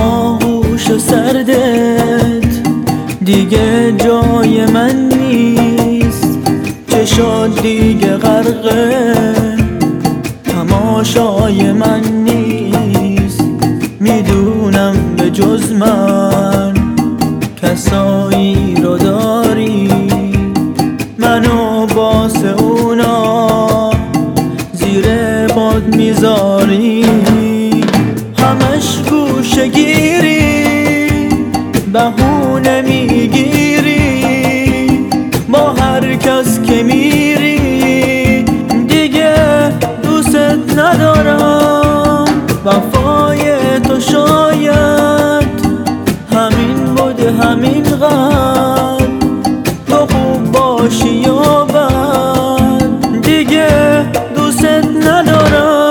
آغوش سردت دیگه جای من نیست، چشات دیگه غرقه تماشای من نیست. میدونم به جز من کسایی رو داری، منو واسه اونا زیر پات میذاری. همش گوشه گیری، بهونه میگیری، با هر کس که میری دیگه دوست ندارم. وفای تو شاید همین بوده، همین قد تو خوب باشی یا بد دیگه دوست ندارم.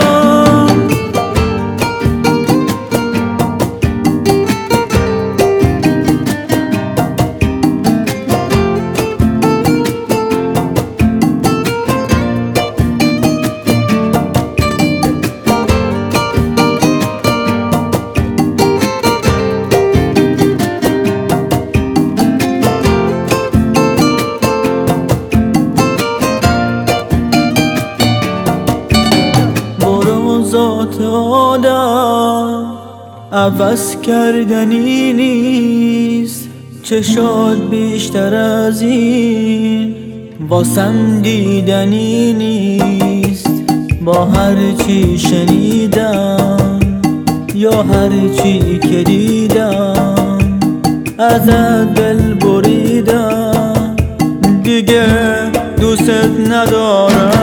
ذات آدم عوض کردنی نیست، چشات بیشتر از این واسم دیدنی نیست. با هر چی شنیدم یا هر چی که دیدم ازت دل بریدم، دیگه دوست ندارم.